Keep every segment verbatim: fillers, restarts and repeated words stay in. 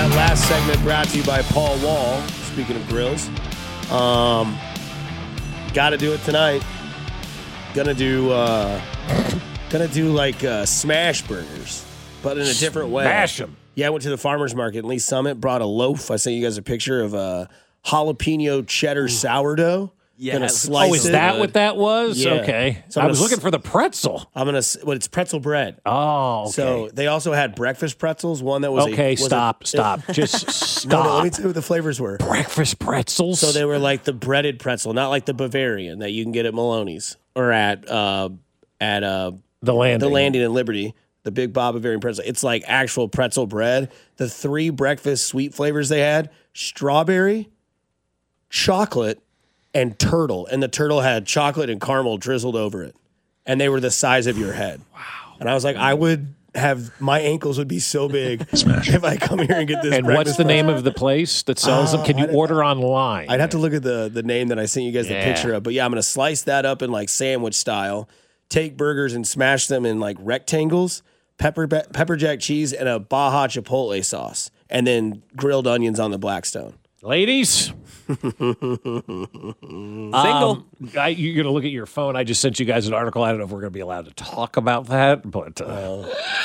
That last segment brought to you by Paul Wall. Speaking of grills, um, got to do it tonight. Gonna do, uh, gonna do like uh, smash burgers, but in a different way. Smash them. Yeah, I went to the farmer's market in Lee Summit, brought a loaf. I sent you guys a picture of a jalapeno cheddar sourdough. Yeah. Gonna slice Oh, is it. that what that was? Yeah. Okay. So I'm I was gonna looking s- for the pretzel. I'm gonna. s- Well, it's pretzel bread. Oh, okay. So they also had breakfast pretzels. One that was a- okay, was a- stop, stop. Just No, no, let stop. me tell you what the flavors were. Breakfast pretzels. So they were like the breaded pretzel, not like the Bavarian that you can get at Maloney's or at uh, at uh, the landing. the Landing in Liberty, the Big Bob Bavarian pretzel. It's like actual pretzel bread. The three breakfast sweet flavors they had: strawberry, chocolate, and turtle. And the turtle had chocolate and caramel drizzled over it, and they were the size of your head. Wow! And I was like, I would have my ankles would be so big if I come here and get this. And what's breakfast the pretzel. name of the place that sells them? Can you I- order online? I'd have to look at the the name that I sent you guys Yeah. the picture of. But yeah, I'm gonna slice that up in like sandwich style. Take burgers and smash them in like rectangles. Pepper pepper jack cheese and a Baja Chipotle sauce, and then grilled onions on the Blackstone. Ladies, Single. um, I, you're going to look at your phone. I just sent you guys an article. I don't know if we're going to be allowed to talk about that, but uh,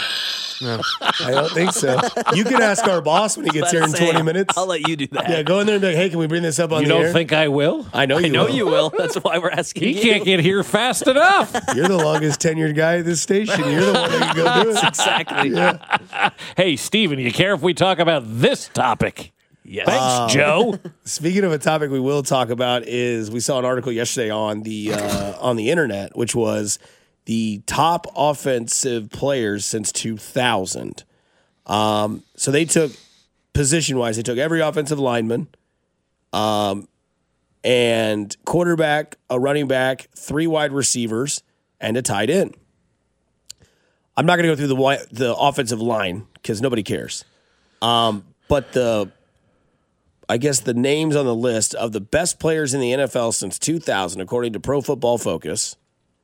I don't think so. You can ask our boss when he gets here in twenty minutes. I'll let you do that. Yeah, go in there and be like, hey, can we bring this up on you the don't air? think I will? I know you I know will. you will. That's why we're asking He you. can't get here fast enough. You're the longest tenured guy at this station. You're the one that can go do it. Exactly. Hey, Steven, you care if we talk about this topic? Yes. Thanks, Joe. Speaking of a topic we will talk about is we saw an article yesterday on the uh, on the internet, which was the top offensive players since two thousand. Um, so they took position wise, they took every offensive lineman, um, and quarterback, a running back, three wide receivers, and a tight end. I'm not going to go through the wi- the offensive line because nobody cares. Um, but the I guess the names on the list of the best players in the N F L since two thousand, according to Pro Football Focus,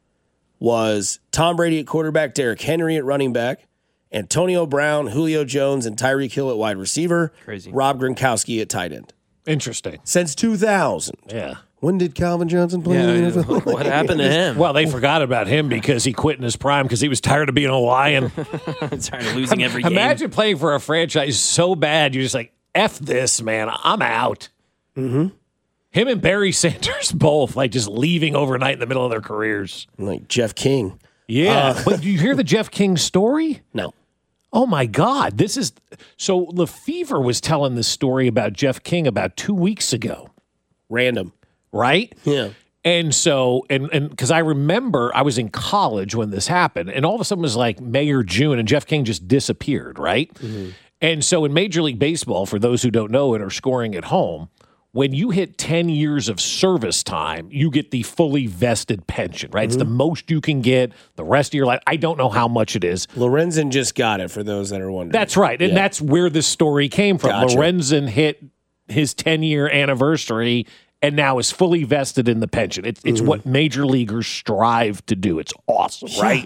was Tom Brady at quarterback, Derrick Henry at running back, Antonio Brown, Julio Jones, and Tyreek Hill at wide receiver, Crazy. Rob Gronkowski at tight end. Interesting. Since two thousand. Yeah. When did Calvin Johnson play in the N F L? What happened to him? Well, they forgot about him because he quit in his prime because he was tired of being a Lion. Tired of losing every game. Imagine playing for a franchise so bad, you're just like, F this, man. I'm out. Mm-hmm. Him and Barry Sanders both, like, just leaving overnight in the middle of their careers. Like Jeff King. Yeah. But do you hear the Jeff King story? No. Oh, my God. This is – so Lefevre was telling this story about Jeff King about two weeks ago, Random. right? Yeah. And so, and and because I remember I was in college when this happened, and all of a sudden it was like May or June, and Jeff King just disappeared, right? Mm-hmm. And so in Major League Baseball, for those who don't know it or scoring at home, when you hit ten years of service time, you get the fully vested pension, right? Mm-hmm. It's the most you can get the rest of your life. I don't know how much it is. Lorenzen just got it for those that are wondering. That's right. And Yeah. that's where this story came from. Gotcha. Lorenzen hit his ten-year anniversary and now is fully vested in the pension. It's, it's mm-hmm. what major leaguers strive to do. It's awesome, yeah. right?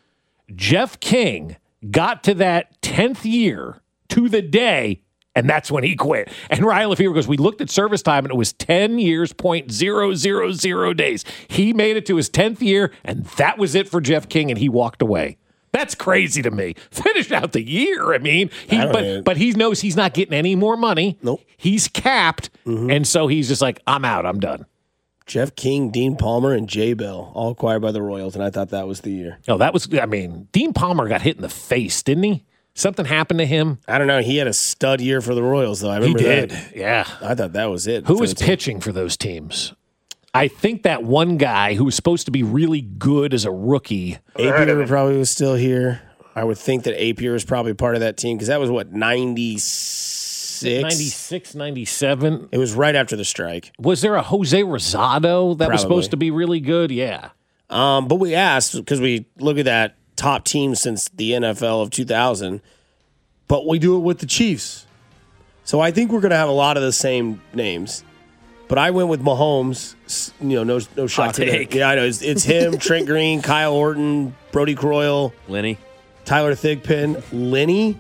Jeff King got to that tenth year to the day, and that's when he quit. And Ryan Lefevre goes, we looked at service time, and it was ten years, point zero zero zero days. He made it to his tenth year, and that was it for Jeff King, and he walked away. That's crazy to me. Finish out the year. I mean, he I but know. but he knows he's not getting any more money. Nope. He's capped, mm-hmm. and so he's just like, I'm out. I'm done. Jeff King, Dean Palmer, and Jay Bell, all acquired by the Royals, and I thought that was the year. No, that was, I mean, Dean Palmer got hit in the face, didn't he? Something happened to him. I don't know. He had a stud year for the Royals, though. I remember he did. that. Yeah. I thought that was it. Who was pitching for those teams? I think that one guy who was supposed to be really good as a rookie. Apier probably was still here. I would think that Apier was probably part of that team because that was, what, ninety-six? ninety-six, ninety-seven. It was right after the strike. Was there a Jose Rosado that Probably. was supposed to be really good? Yeah. Um, but we asked because we look at that top team since the N F L of two thousand, but we do it with the Chiefs. So I think we're going to have a lot of the same names. But I went with Mahomes. You know, no no shot to take. Yeah, I know. It's, it's him, Trent Green, Kyle Orton, Brody Croyle, Lenny. Tyler Thigpen, Lenny.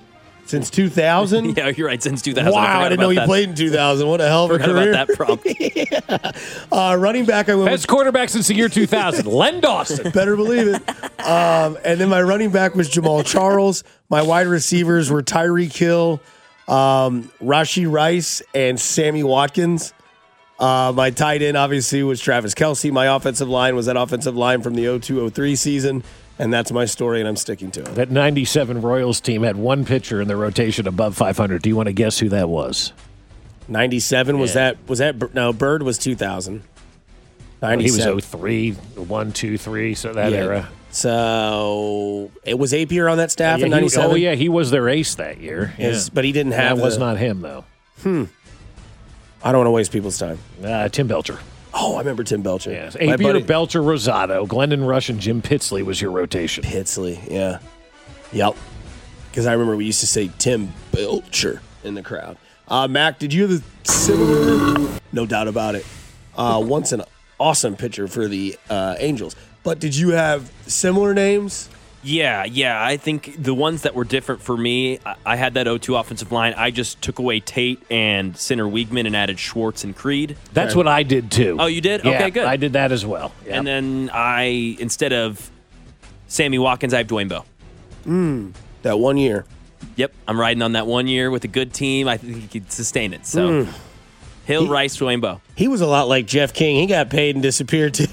Since two thousand? Yeah, you're right. Since two thousand. Wow, I, I didn't know he that. played in two thousand. What a hell of a Forgot career. about that prompt. Uh, running back, I went Best quarterback since the year two thousand, Len Dawson. with, better believe it. Um, and then my running back was Jamal Charles. My wide receivers were Tyreek Hill, um, Rashee Rice, and Sammy Watkins. Uh, my tight end, obviously, was Travis Kelce. My offensive line was that offensive line from the oh two oh three season. And that's my story, and I'm sticking to it. That ninety-seven Royals team had one pitcher in the rotation above five hundred. Do you want to guess who that was? ninety-seven was Yeah. that? Was that? No, Bird was two thousand. He ninety-seven. was oh three, one, two, three, so that Yeah. era. So it was Apier on that staff Yeah, in he- ninety-seven. oh, yeah, he was their ace that year. His- Yeah. but he didn't have. That was the- not him, though. I don't want to waste people's time. Uh, Tim Belcher. Oh, I remember Tim Belcher. Yes. My Apier, buddy Belcher, Rosado, Glendon Rush, and Jim Pitsley was your rotation. Pitsley. Yeah. Yep. Because I remember we used to say Tim Belcher in the crowd. Uh, Mac, did you have a similar? No doubt about it. Uh, once an awesome pitcher for the uh, Angels. But did you have similar names? Yeah, yeah. I think the ones that were different for me, I, I had that oh two offensive line. I just took away Tate and Center Wiegman and added Schwartz and Creed. That's what I did, too. Oh, you did? Yeah, Okay, good. I did that as well. Yep. And then I, instead of Sammy Watkins, I have Dwayne Bowe. That one year. Yep, I'm riding on that one year with a good team. I think he could sustain it. So, Hill, He- Rice, Dwayne Bowe. He was a lot like Jeff King. He got paid and disappeared too.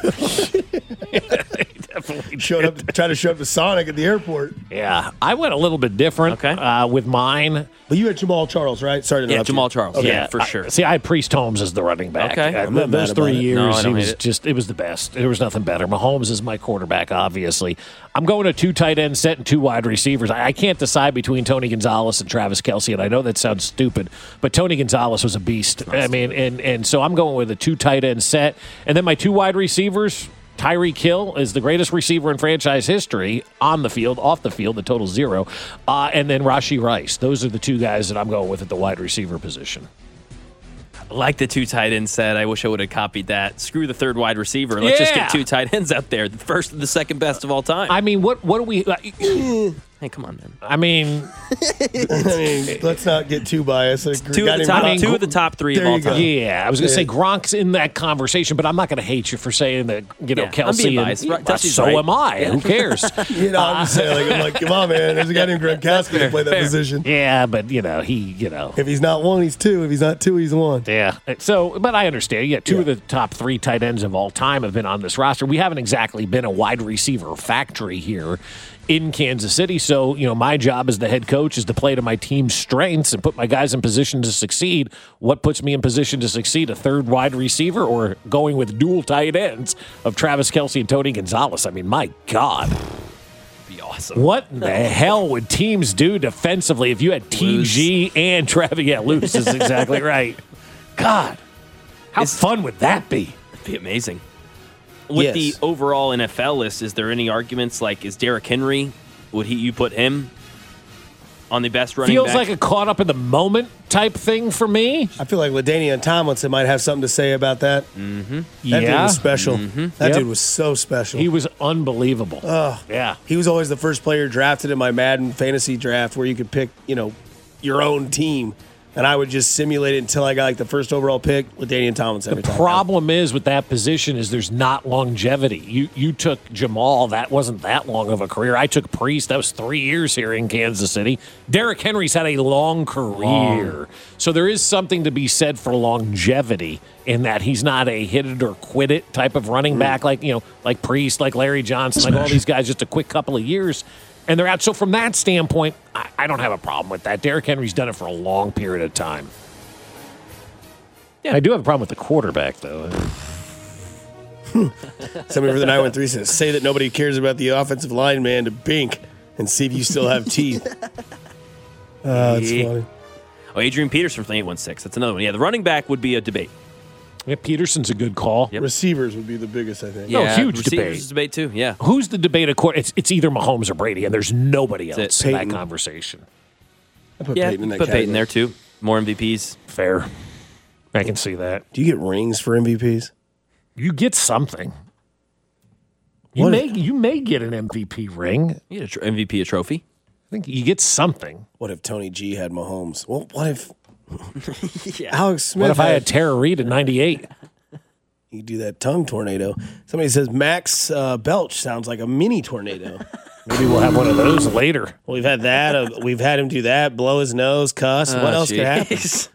Definitely Showed up, tried to show up to Sonic at the airport. Yeah, I went a little bit different Okay. uh, with mine. But you had Jamal Charles, right? Sorry to Yeah, interrupt you. Jamal Charles. Okay. Yeah, for I- sure. see, I had Priest Holmes as the running back. Okay. Uh, I'm not those mad three about it. years, No, I don't he was hate it. just, it was the best. There was nothing better. Mahomes is my quarterback, obviously. I'm going to two tight end set and two wide receivers. I, I can't decide between Tony Gonzalez and Travis Kelce, and I know that sounds stupid, but Tony Gonzalez was a beast. I mean, and, and so I'm going with a two tight end set. And then my two wide receivers, Tyreek Hill is the greatest receiver in franchise history on the field, off the field, the total zero. Uh, and then Rashee Rice. Those are the two guys that I'm going with at the wide receiver position. Like the two tight end set, I wish I would have copied that. Screw the third wide receiver. Let's just Yeah. get two tight ends out there. The first and the second best of all time. I mean, what what do we? Uh, hey, come on, man. I mean, I mean, let's not get too biased. Like, Two got of the him top, wrong. two of the top three There of all you go. time. yeah, I was going to Yeah. say Gronk's in that conversation, but I'm not going to hate you for saying that. You know, Yeah, I'm Kelsey. being and- biased. Right, Well, Dusty's so right. am I. Who cares? You know, I'm just saying, like, I'm like, come on, man. There's a guy named Gronkowski to play that fair. position. yeah, but you know, he, you know. If he's not one, he's two. If he's not two, he's one. Yeah. So, but I understand. Yeah, two of Yeah. the top three tight ends of all time have been on this roster. We haven't exactly been a wide receiver factory here in Kansas City. So, you know, my job as the head coach is to play to my team's strengths and put my guys in position to succeed. What puts me in position to succeed? A third wide receiver or going with dual tight ends of Travis Kelce and Tony Gonzalez? I mean, my God. Be awesome. What in the hell would teams do defensively if you had T G and Travis? Yeah, Luce is exactly right. God, how It's- fun would that be? It'd be amazing. With Yes. the overall N F L list, is there any arguments like is Derrick Henry? Would he you put him on the best running Feels back? like a caught up in the moment type thing for me. I feel like LaDainian Tomlinson might have something to say about that. Mm-hmm. That dude Yeah, was special. That Yep. dude was so special. he was unbelievable. Ugh. Yeah. He was always the first player drafted in my Madden fantasy draft where you could pick, you know, your own team. And I would just simulate it until I got like the first overall pick with LaDainian Tomlinson every The time. problem is with that position is there's not longevity. You you took Jamal, that wasn't that long of a career. I took Priest, that was three years here in Kansas City. Derrick Henry's had a long career. So there is something to be said for longevity in that he's not a hit it or quit it type of running back like, you know, like Priest, like Larry Johnson, like all these guys, just a quick couple of years. And they're out. So from that standpoint, I, I don't have a problem with that. Derrick Henry's done it for a long period of time. Yeah. I do have a problem with the quarterback, though. Somebody for the nine one three says, say that nobody cares about the offensive line, man, to Bink and see if you still have teeth. Oh, that's Yeah. funny. Oh, Adrian Peterson from eight one six. That's another one. Yeah, the running back would be a debate. Yeah, Peterson's a good call. Yep. Receivers would be the biggest, I think. No, Yeah, huge receivers debate. is debate too. Yeah. Who's the debate of course? It's, it's either Mahomes or Brady, and there's nobody else That's in it. that Peyton. conversation. I put Yeah, Peyton in that put Peyton category. there too. More M V Ps. Fair. I can see that. Do you get rings for M V Ps? You get something. You What- may you may get an M V P ring. You get a tr- M V P a trophy. think you get something. What if Tony G had Mahomes? Well, what if Yeah. Alex Smith What if I had had Tara Reid in ninety-eight? You do that tongue tornado. Somebody says Max uh, Belch sounds like a mini tornado. Maybe we'll have one of those later. We've had that. Uh, we've had him do that, blow his nose, cuss. Oh, what else could happen? jeez.